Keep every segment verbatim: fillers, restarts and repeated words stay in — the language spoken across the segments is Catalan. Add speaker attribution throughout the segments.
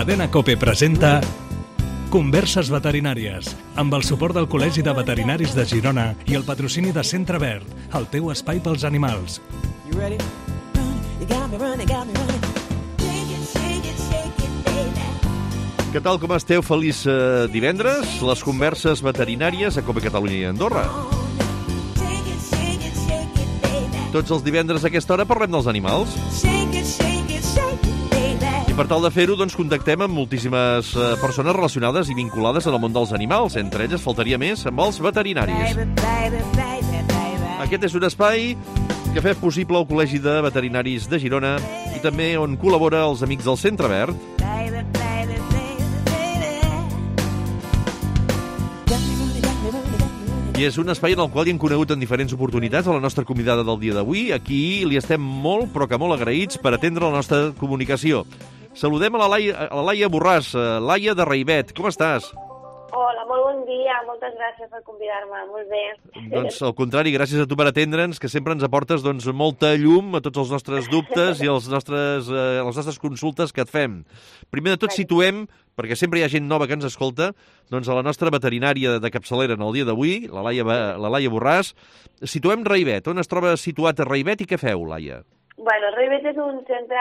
Speaker 1: Cadena COPE presenta Converses veterinàries, amb el suport del Col·legi de Veterinaris de Girona i el patrocini de Centre Verd, el teu espai pels animals.
Speaker 2: Què tal, com esteu? Feliç eh, divendres. Les converses veterinàries a COPE Catalunya i Andorra. Tots els divendres a aquesta hora parlem dels animals. I per tal de fer-ho, doncs, contactem amb moltíssimes eh, persones relacionades i vinculades en el món dels animals. Entre elles, faltaria més, amb els veterinaris. Aquest és un espai que fa possible el Col·legi de Veterinaris de Girona i també on col·labora els amics del Centre Verd. I és un espai en el qual hi hem conegut en diferents oportunitats a la nostra convidada del dia d'avui. Aquí li estem molt, però que molt agraïts per atendre la nostra comunicació. Saludem a la Laia, a la Laia Borràs. Laia de Raivet, com estàs?
Speaker 3: Hola, molt bon dia. Moltes gràcies per convidar-me. Molt bé.
Speaker 2: Doncs al contrari, gràcies a tu per atendre'ns, que sempre ens aportes doncs, molta llum a tots els nostres dubtes i els nostres, eh, les nostres consultes que et fem. Primer de tot situem, perquè sempre hi ha gent nova que ens escolta, doncs a la nostra veterinària de capçalera en el dia d'avui, la Laia, la Laia Borràs. Situem Raivet. On es troba situat a Raivet i què feu, Laia?
Speaker 3: Bueno, Raivet és un centre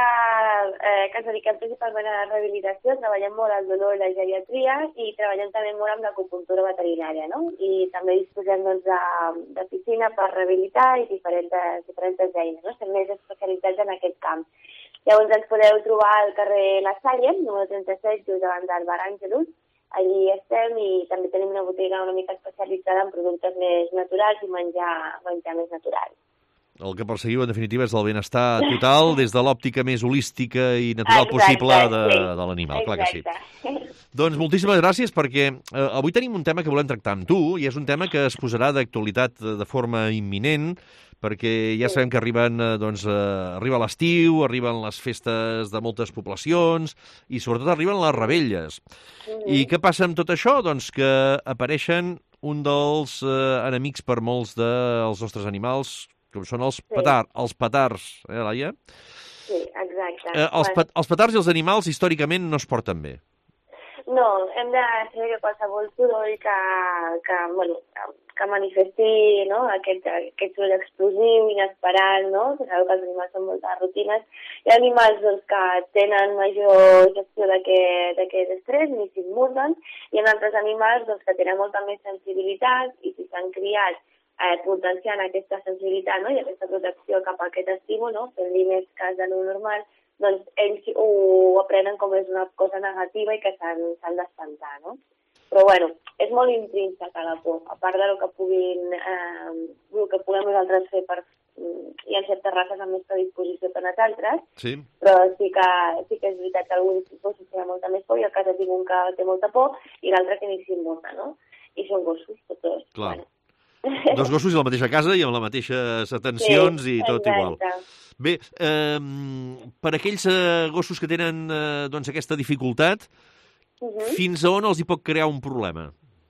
Speaker 3: eh, que ens dediquem principalment a la rehabilitació, treballem molt al dolor i la geriatria i treballem també molt amb l'acupuntura veterinària, no? I també disposem doncs, de, de piscina per rehabilitar i diferents, diferents eines, no? Estem més especialitzats en aquest camp. Llavors ens podeu trobar al carrer La Salle, número trenta-set, just davant del Bar Àngelus. Allí estem i també tenim una botiga una mica especialitzada en productes més naturals i menjar, menjar més natural.
Speaker 2: El que perseguiu, en definitiva, és el benestar total des de l'òptica més holística i natural exacte, possible de, sí. de l'animal, clar que sí. Doncs moltíssimes gràcies perquè eh, avui tenim un tema que volem tractar amb tu i és un tema que es posarà d'actualitat de forma imminent perquè ja sabem que arriben, doncs, eh, arriba l'estiu, arriben les festes de moltes poblacions i sobretot arriben les revetlles. Mm-hmm. I què passa amb tot això? Doncs que apareixen un dels eh, enemics per molts dels nostres animals, com són els, sí. petar, els petards, eh, Laia?
Speaker 3: Sí, exacte.
Speaker 2: Eh, els,
Speaker 3: bueno.
Speaker 2: pet, els petards i els animals històricament no es porten bé.
Speaker 3: No, hem de saber que qualsevol soroll que, que, bueno, que manifesti, no? aquest, aquest soroll explosiu, inesperat, no? Que sabeu que els animals són moltes rutines. Hi ha animals doncs, que tenen major gestió d'aquest estrès, ni s'immunen, i hi ha altres animals doncs, que tenen molta més sensibilitat i si s'han criat Eh, potenciant aquesta sensibilitat, no? I aquesta protecció cap a aquest estímul, no? Fent-li més cas de lo normal, doncs ells ho aprenen com és una cosa negativa i que s'han d'espantar, no? Però bueno, és molt intrínsec a la por, a part del que puguin, eh, el que puguem nosaltres fer per... Hi ha certes races amb més predisposició que nosaltres,
Speaker 2: sí.
Speaker 3: però sí que, sí que és veritat que algun tipus té molta més por i el cas tinc un que té molta por i l'altre que ni s'immuta, no? I són gossos, tots dos.
Speaker 2: Clar.
Speaker 3: Bueno.
Speaker 2: Dos gossos i a la mateixa casa i amb les mateixes atencions sí, i tot exacte. Igual. Bé, eh, per aquells eh, gossos que tenen eh, doncs aquesta dificultat, uh-huh. fins a on els hi pot crear un problema?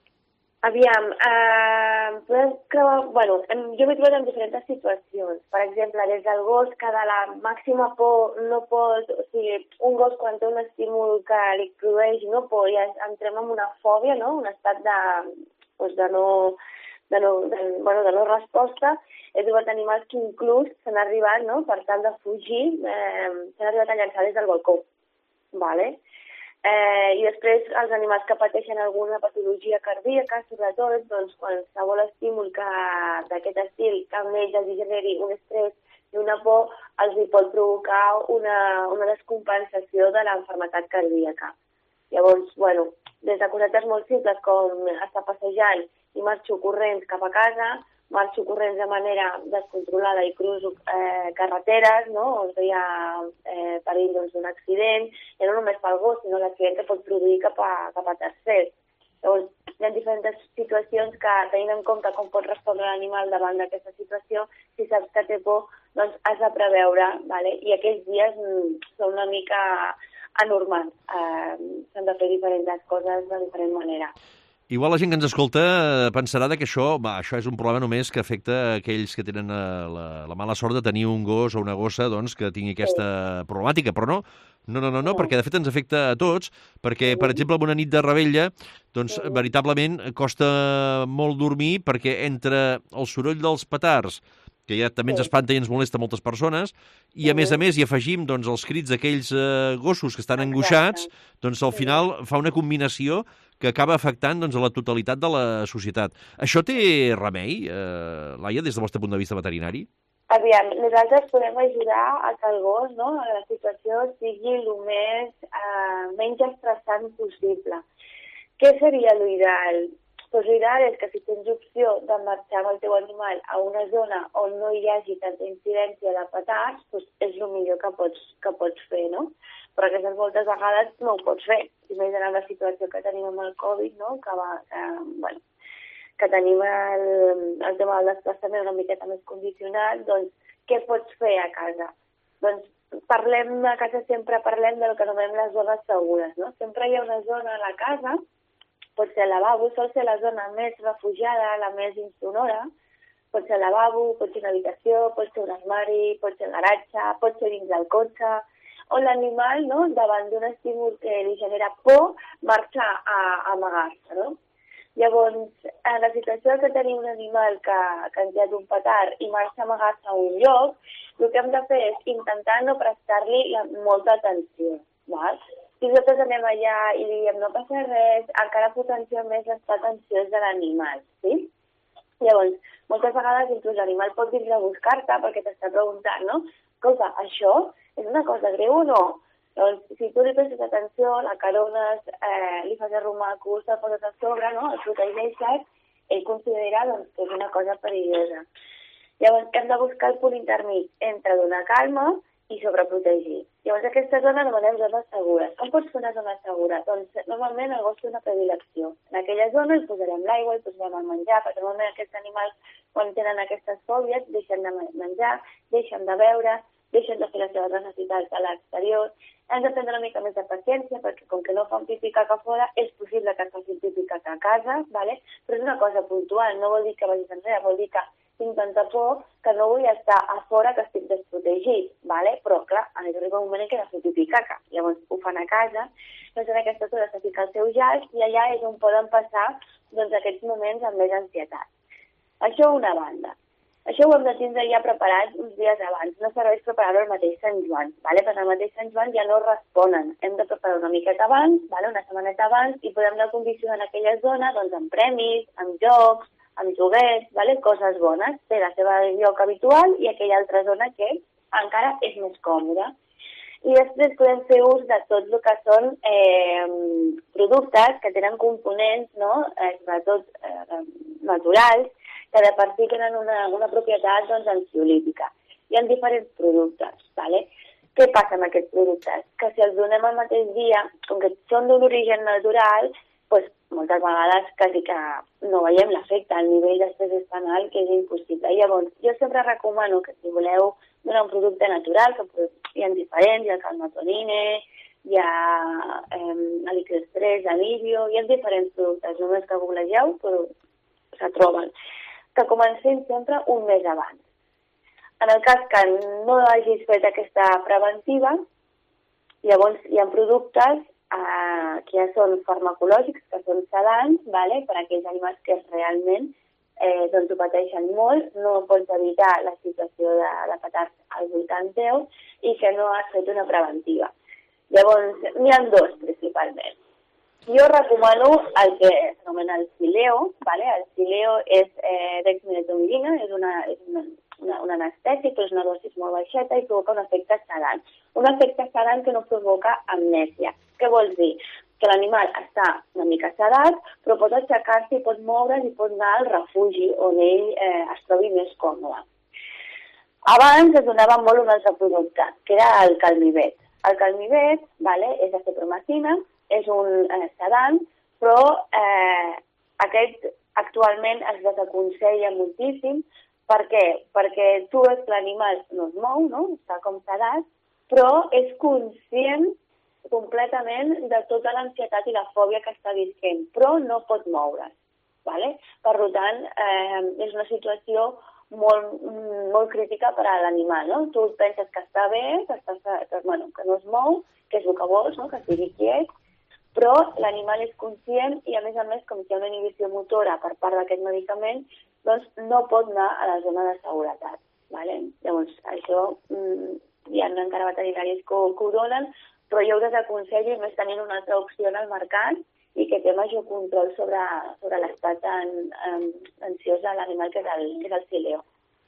Speaker 3: Aviam, eh, podem creure... Bueno, jo m'he trobat en diferents situacions. Per exemple, des del gos que de la màxima por no pot... O sigui, un gos quan té un estímul que li produeix no por, ja entrem en una fòbia, no? Un estat de, doncs de no... De no, de, bueno, de no resposta, he trobat animals que inclús s'han arribat, no?, per tal de fugir, eh, s'han arribat a llançar des del balcó. Vale? Eh, I després els animals que pateixen alguna patologia cardíaca, sobretot, doncs, qualsevol estímul d'aquest estil que amb ells els generi un estrès i una por, els hi pot provocar una, una descompensació de l'enfermetat cardíaca. Llavors, bueno, des de cosetes molt simples com estar passejant i marxo corrents cap a casa, marxo corrents de manera descontrolada i cruzo eh, carreteres, no? On hi ha eh, perill doncs, d'un accident, i no només pel gos, sinó l'accident que pot produir cap a, cap a tercers. Llavors, hi ha diferents situacions que, tenint en compte com pot respondre l'animal davant d'aquesta situació, si saps que té por, doncs has de preveure, vale? I aquells dies mm, són una mica anormals. Eh, S'han de fer diferents coses de diferent manera.
Speaker 2: Igual la gent que ens escolta pensarà que això, va, això és un problema només que afecta aquells que tenen la, la mala sort de tenir un gos o una gossa doncs, que tingui aquesta sí. problemàtica, però no. No, no, no, no, perquè de fet ens afecta a tots, perquè, per exemple, en una nit de revetlla, doncs, veritablement, costa molt dormir, perquè entre el soroll dels petards, que ja també ens espanta i ens molesta moltes persones, i a més a més hi afegim doncs, els crits d'aquells eh, gossos que estan angoixats, doncs al final fa una combinació que acaba afectant doncs, a la totalitat de la societat. Això té remei, eh, Laia, des del vostre punt de vista veterinari?
Speaker 3: Aviam, nosaltres podem ajudar a que el gos, no, a la situació sigui el més, eh, menys estressant possible. Què seria l'ideal? Pues l'ideal és que si tens opció de marxar amb el teu animal a una zona on no hi hagi tanta incidència de petards, pues és el millor que pots, que pots fer, no? Però aquestes moltes vegades no ho pots fer. I més en la situació que tenim amb el Covid, no? Que, va, eh, bueno, que tenim el, el tema del desplaçament una miqueta més condicionat, doncs què pots fer a casa? Doncs parlem, a casa sempre parlem del que anomenem les zones segures, no? Sempre hi ha una zona a la casa, pot ser el lavabo, sol ser la zona més refugiada, la més insonora, pot ser el lavabo, pot ser una habitació, pot ser un armari, pot ser el garatge, pot ser dins del cotxe, on l'animal, no, davant d'un estímul que li genera por, marxa a, a amagar-se, no? Llavors, en la situació que tenim un animal que, que ens ha d'un petard i marxa a amagar-se a un lloc, el que hem de fer és intentar no prestar-li molta atenció, val? Si nosaltres anem allà i diem no passa res, encara potencia més l'estat ansiós de l'animal, sí? Llavors, moltes vegades inclús l'animal pot vindre a buscar-te perquè t'està preguntant, no? Escolta, això és una cosa greu o no? Llavors, si tu li prestes atenció, la carones, eh, li fas arrumacos, te'l poses a sobre, no? El protegeixes, ell considera doncs, que és una cosa perillosa. Llavors, hem de buscar el punt intermig entre donar calma i sobreprotegir. Llavors, aquesta zona anomenem zones segures. Com pots fer una zona segura? Doncs, normalment el gos té una predilecció. En aquella zona el posarem l'aigua, el posarem el menjar, perquè normalment aquests animals, quan tenen aquestes fòbies, deixen de menjar, deixen de beure, deixen de fer les seves necessitats a l'exterior. Hem de prendre una mica més de paciència, perquè com que no fan pipí caca fora, és possible que facin pipí caca a casa, ¿vale? Però és una cosa puntual, no vol dir que vagis enrere, vol dir que tinc tanta por que no vull estar a fora, que estic desprotegit, ¿vale? Però, clar, arriba un moment en què he de fer pipí caca. Llavors ho fan a casa, doncs en aquesta zona se fica el seu jaç i allà és on poden passar doncs, aquests moments amb més ansietat. Això una banda. Això ho hem de tindre ja preparat uns dies abans. No serveix preparar-ho el mateix Sant Joan, ¿vale? Perquè el mateix Sant Joan ja no responen. Hem de preparar una miqueta abans, ¿vale? Una setmaneta abans, i podem anar condicionant aquella zona doncs, amb premis, amb jocs, amb joguets, ¿vale? Coses bones, té la seva lloc habitual i aquella altra zona que encara és més còmoda. I després podem fer ús de tot el que són eh, productes que tenen components, no? eh, sobretot eh, naturals, que de per si tenen una, una propietat doncs, ansiolítica. Hi ha diferents productes, ¿vale? Què passa amb aquests productes? Que si els donem al mateix dia, com que són d'un origen natural, doncs moltes vegades quasi que no veiem l'efecte, el nivell d'estrès és tan alt que és impossible. Llavors, jo sempre recomano que si voleu donar un producte natural, que hi ha diferents, hi ha calmatonine, hi ha eh, Alicestrés, Alivio, hi ha diferents productes, només que googlegeu, però se troben, que comencem sempre un mes abans. En el cas que no hagis fet aquesta preventiva, llavors hi ha productes Uh, que ja són farmacològics, que són sedants, vale? Per a aquells animals que realment eh, doncs ho pateixen molt, no pots evitar la situació de, de petards al voltant teu i que no has fet una preventiva. Llavors, n'hi ha dos principalment. Jo recomano el que s'anomena el Sileo, vale? El Sileo és eh, dexmedetomidina, és una... És una Una, un anestèsic, però és una dosis molt baixeta i provoca un efecte sedant. Un efecte sedant que no provoca amnèsia. Què vol dir? Que l'animal està una mica sedat, però pot aixecar-se i pot moure's i pot anar al refugi on ell eh, es trobi més còmode. Abans es donava molt un altre producte, que era el Calmivet. El Calmivet, vale, és acepromacina, és un eh, sedant, però eh, aquest actualment es desaconsella moltíssim. Per què? Perquè tu veus que l'animal no es mou, no? Està com sedat, però és conscient completament de tota l'ansietat i la fòbia que està visquent, però no pot moure's. Vale? Per tant, eh, és una situació molt, molt crítica per a l'animal, no? Tu penses que està bé, que, està, que, bueno, que no es mou, que és el que vols, no? Que sigui quiet, però l'animal és conscient i, a més a més, com si hi ha una inhibició motora per part d'aquest medicament, doncs no pot anar a la zona de seguretat. Vale? Llavors, això mmm, hi ha encara veterinaris que, que ho donen, però jo us desaconsello més tenint una altra opció en el mercat i que té major control sobre, sobre l'estat ansiós de l'animal, que és el, que és el Sileo.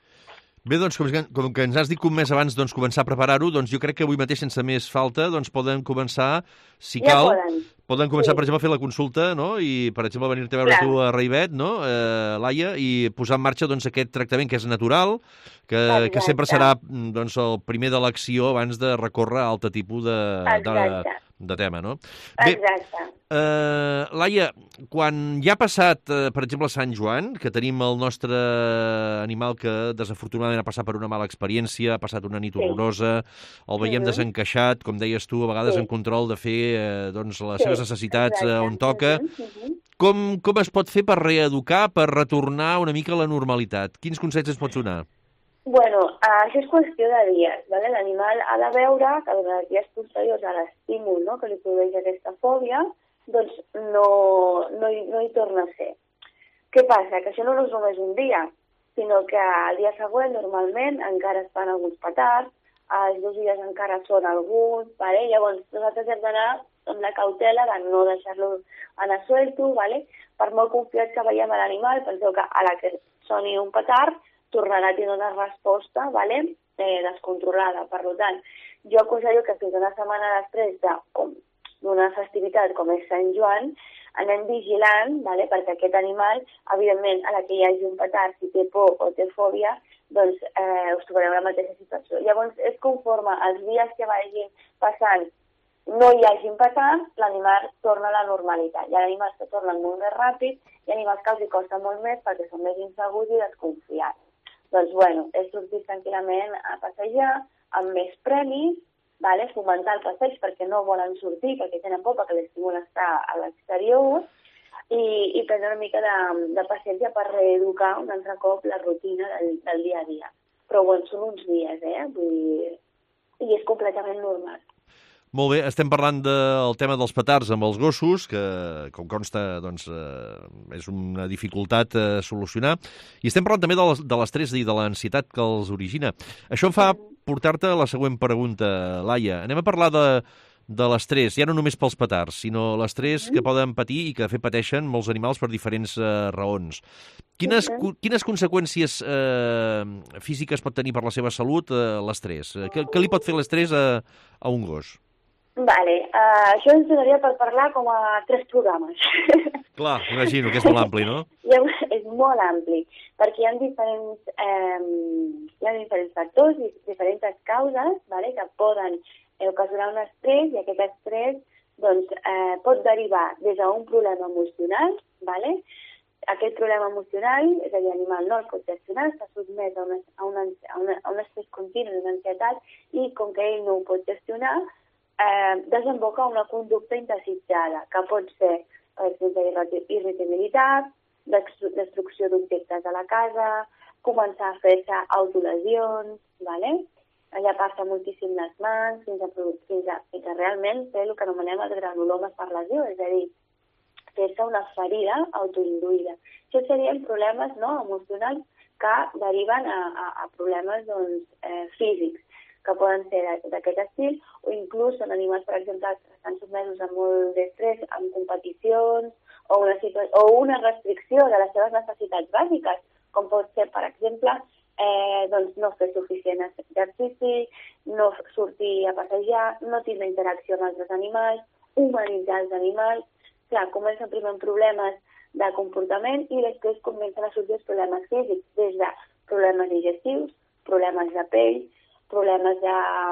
Speaker 2: Bé, doncs, com que, com que ens has dit que un mes abans doncs, començar a preparar-ho, doncs jo crec que avui mateix, sense més falta, doncs poden començar, si
Speaker 3: ja
Speaker 2: cal,
Speaker 3: poden,
Speaker 2: poden començar,
Speaker 3: sí.
Speaker 2: per exemple, a fer la consulta, no? I, per exemple, venir-te a veure Clar. tu a Raivet, no? Eh, Laia, i posar en marxa doncs, aquest tractament que és natural, que, que sempre serà doncs, el primer de l'acció abans de recórrer a altre tipus de, de, de tema, no? Bé,
Speaker 3: Exacte.
Speaker 2: Eh, Laia, quan ja ha passat, eh, per exemple, Sant Joan, que tenim el nostre animal que desafortunadament ha passat per una mala experiència, ha passat una nit horrorosa, el veiem uh-huh. desencaixat, com deies tu, a vegades sí. en control de fer eh, doncs, les sí. seves necessitats eh, on toca. Uh-huh. Com, com es pot fer per reeducar, per retornar una mica a la normalitat? Quins consells es pots donar?
Speaker 3: Bueno, això és qüestió de dies, ¿vale? L'animal ha de veure que durant els dies posteriors a l'estímul, no?, que li produeix aquesta fòbia, doncs no, no, hi, no hi torna a ser. Què passa? Que això no és només un dia, sinó que el dia següent normalment encara es fan alguns petards, els dos dies encara són alguns, ¿vale? Llavors nosaltres hem d'anar amb la cautela de no deixar-lo anar suelto, ¿vale? Per molt confiat que veiem a l'animal, penseu que a la que soni un petard tornarà a tenir una resposta, ¿vale? eh, descontrolada. Per tant, jo aconsello que fins una setmana després de, com, d'una festivitat com és Sant Joan, anem vigilant, ¿vale? Perquè aquest animal, evidentment, a la que hi hagi un petard, si té por o té fòbia, doncs eh, us trobareu la mateixa situació. Llavors, és conforme els dies que vagin passant no hi hagi petard, l'animal torna a la normalitat. Hi ha animals que tornen molt més ràpid i animals que els hi costa molt més perquè són més insegurs i desconfiats. Doncs, bueno, és sortir tranquil·lament a passejar, amb més premis, vale? Fomentar el passeig perquè no volen sortir, perquè tenen por, perquè l'estímul està a l'exterior, i, i prendre una mica de, de paciència per reeducar un altre cop la rutina del, del dia a dia. Però, bueno, són uns dies, eh? Vull dir, i és completament normal.
Speaker 2: Molt bé, estem parlant del tema dels petards amb els gossos, que, com consta, doncs, eh, és una dificultat a eh, solucionar. I estem parlant també de l'estrès i de l'ansietat que els origina. Això em fa portar-te a la següent pregunta, Laia. Anem a parlar de, de l'estrès, ja no només pels petards, sinó l'estrès que poden patir i que de fet pateixen molts animals per diferents eh, raons. Quines, quines conseqüències eh, físiques pot tenir per la seva salut eh, l'estrès? Què, què li pot fer l'estrès a, a un gos?
Speaker 3: Vale, uh, això ens donaria per parlar com a tres programes.
Speaker 2: Clar, imagino que és molt ampli, no?
Speaker 3: És molt ampli, perquè hi ha diferents, eh, hi ha diferents factors, diferents causes, vale, que poden ocasionar un estrès, i aquest estrès doncs, eh, pot derivar des d'un problema emocional, vale? Aquest problema emocional, és a dir, l'animal no el pot gestionar, està sotmès a, una, a, una, a, una, a un estrès continu, una ansietat, i com que ell no ho pot gestionar, Eh, desemboca una conducta indesitjada, que pot ser, per exemple, irritabilitat, destrucció d'objectes de la casa, començar a fer-se autolesions, ¿vale? Allà passa moltíssim les mans, fins a, fins a, fins a realment fer el que anomenem els granulomes per lesió, és a dir, fer-se una ferida autoinduïda. Això serien problemes, no, emocionals que deriven a, a, a problemes doncs, eh, físics, que poden ser d'aquest estil, o inclús són animals, per exemple, que estan sotmesos a molt d'estrès en competicions o una, o una restricció de les seves necessitats bàsiques, com pot ser, per exemple, eh, doncs no fer suficient exercici, no sortir a passejar, no tindre interacció amb altres animals, humanitzar els animals. Clar, comencen primer amb problemes de comportament i després comencen a sortir els problemes físics, des de problemes digestius, problemes de pell, problemes de,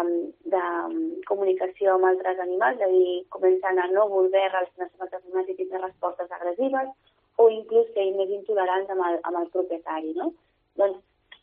Speaker 3: de comunicació amb altres animals, és a dir, comencen a no voler relacionar-se amb altres animals i tindre respostes agressives, o inclús ser més intolerants amb el, amb el propietari, no? Doncs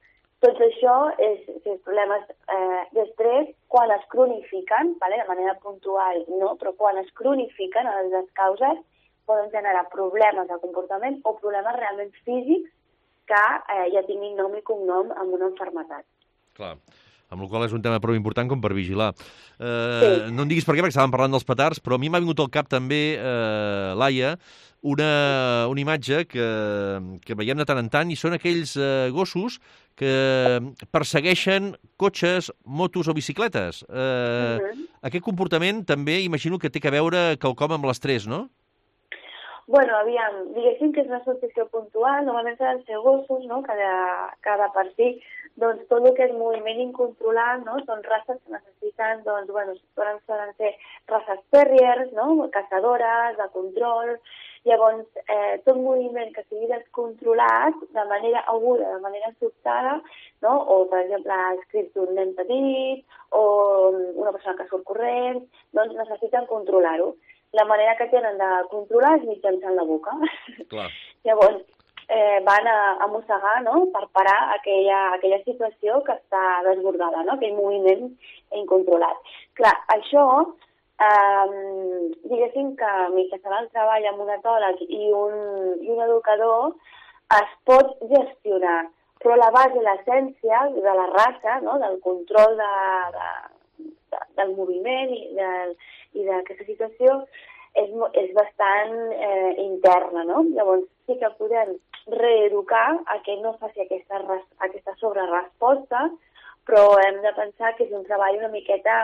Speaker 3: tot això és, és problemes eh, d'estrès quan es cronifiquen, vale? De manera puntual no, però quan es cronifiquen a les causes poden generar problemes de comportament o problemes realment físics que eh, ja tinguin nom i cognom amb una malaltia.
Speaker 2: Clar. amb la qual és un tema prou important com per vigilar. Eh,
Speaker 3: Sí.
Speaker 2: No em diguis per què, perquè estàvem parlant dels petards, però a mi m'ha vingut al cap també, eh, Laia, una, una imatge que, que veiem de tant en tant, i són aquells eh, gossos que persegueixen cotxes, motos o bicicletes. Eh,
Speaker 3: Mhm.
Speaker 2: Aquest comportament també imagino que té que veure quelcom amb l'estrès, no?
Speaker 3: Bueno, aviam, diguéssim que és una associació puntual, normalment s'han ser gossos, no?, que de, que de per si, doncs, tot el que és moviment incontrolat, no?, són races que necessiten, doncs, bueno, solen, solen ser races terriers, no?, caçadores, de control. Llavors, eh, tot moviment que sigui descontrolat de manera aguda, de manera sobtada, no?, o, per exemple, els crits d'un nen petit o una persona que surt corrent, doncs necessiten controlar-ho. La manera que tenen de controlar és mitjançant la boca.
Speaker 2: Clar.
Speaker 3: Llavors, eh, van a, a mossegar, no?, per parar aquella, aquella situació que està desbordada, no?, aquell moviment incontrolat. Clar, això, eh, diguéssim que mitjançant el treball amb un etòleg i un, i un educador es pot gestionar, però la base i l'essència de la raça, no?, del control de, de, de, del moviment i del i d'aquesta situació és, és bastant eh, interna, no? Llavors sí que podem reeducar a que no faci aquesta, aquesta sobreresposta, però hem de pensar que és un treball una miqueta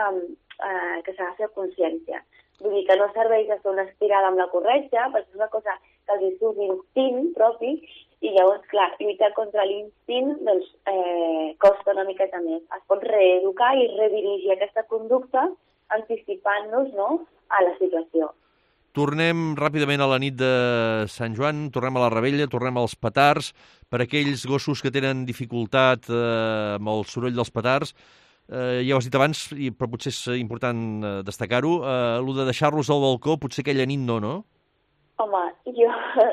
Speaker 3: eh, que s'ha de fer consciència. Vull dir que no serveix de fer una estirada amb la corretja, perquè és una cosa que els surt l'instint propi, i llavors, clar, lluitar contra l'instint doncs, eh, costa una miqueta més. Es pot reeducar i redirigir aquesta conducta anticipant-nos, no?, a la situació.
Speaker 2: Tornem ràpidament a la nit de Sant Joan, tornem a la Revetlla, tornem als petards. Per aquells gossos que tenen dificultat eh, amb el soroll dels petards, eh, ja ho has dit abans, i, però potser és important eh, destacar-ho, eh, el de deixar-los al balcó, potser aquella nit no, no?
Speaker 3: Home, jo,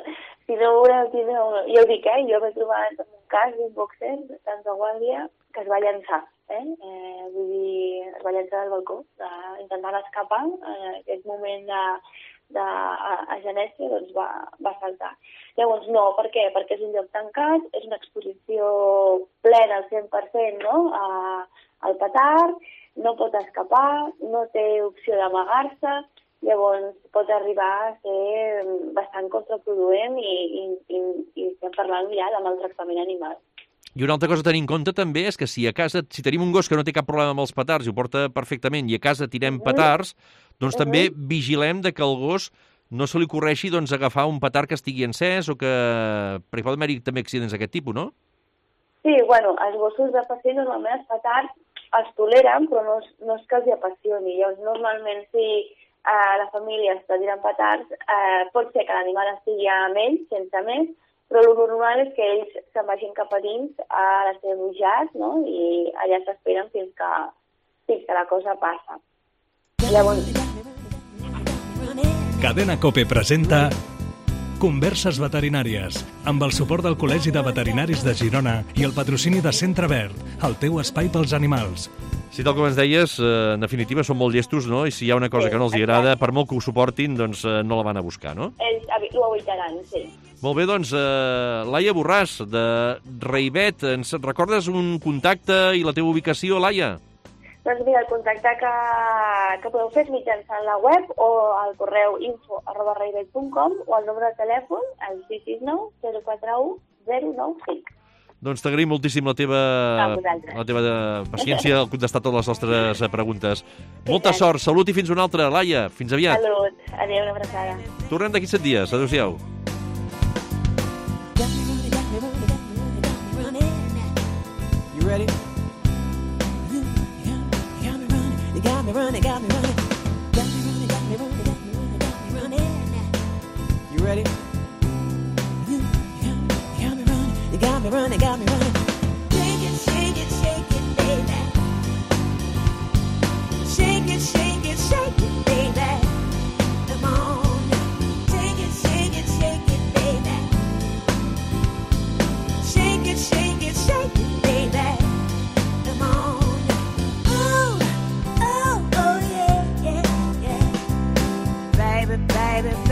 Speaker 3: si no ho veureu, si no, jo ho dic, eh, jo m'he trobat en un cas d'un boxer de Santa Guàrdia que es va llançar. Eh? Eh, vull dir, es va llançar del balcó, de, intentant escapar, en aquest moment de, de a, a Genèsia, doncs va, va saltar. Llavors no, per què? Perquè és un lloc tancat, és una exposició plena al cent per cent, no?, a, al petard, no pot escapar, no té opció d'amagar-se, llavors pot arribar a ser bastant contraproduent i, i, i, i estem parlant ja de maltractament animal.
Speaker 2: I una altra cosa a tenir en compte també és que si a casa, si tenim un gos que no té cap problema amb els petards i ho porta perfectament i a casa tirem petards, doncs uh-huh. també vigilem de que el gos no se li ocorreixi doncs, agafar un petard que estigui encès o que... perquè poden haver-hi també accidents d'aquest tipus, no?
Speaker 3: Sí, bueno, els gossos de passeig normalment els petards els toleren, però no és, no és que els apassioni. Llavors, normalment si eh, la família està tirant petards, eh, pot ser que l'animal estigui amb ells, sense més, però el normal és que ells se'n vagin cap a dins a la seva bujat, no?, i allà s'esperen fins que, fins que la cosa passa. Llavors...
Speaker 1: Cadena COPE presenta Converses veterinàries, amb el suport del Col·legi de Veterinaris de Girona i el patrocini de Centre Verd, el teu espai pels animals.
Speaker 2: Sí, tal com ens deies, eh, en definitiva són molt llestos, no? I si hi ha una cosa
Speaker 3: sí,
Speaker 2: que no els agrada, per molt que ho suportin, doncs eh, no la van a buscar, no?
Speaker 3: Ells ho evitaran, sí.
Speaker 2: Molt bé, doncs, eh, Laia Borràs, de Raivet, ens recordes un contacte i la teva ubicació, Laia?
Speaker 3: Doncs mira, el contacte que, que podeu fer és mitjançant la web o al correu info arroba raivet punt com o el número de telèfon, el sis sis nou zero quatre u zero nou cinc.
Speaker 2: Doncs t'agraïm moltíssim la teva, la teva paciència al contestar totes les nostres preguntes. Molta sort, salut i fins una altra, Laia. Fins aviat.
Speaker 3: Salut, adéu, una abraçada.
Speaker 2: Tornem d'aquí set dies. Adéu-siau.
Speaker 4: You ready? You got me running, got me running. Got me running, got me running, got me running, got me running. You ready? You got me running, got me running. Shake it, shake it, shake it, baby. Shake it, shake it, shake it, baby. Come on. Shake it, shake it, shake it, baby. Shake it, shake it, shake it, baby. Come on. Oh, oh, oh, yeah, yeah, yeah. Baby, baby,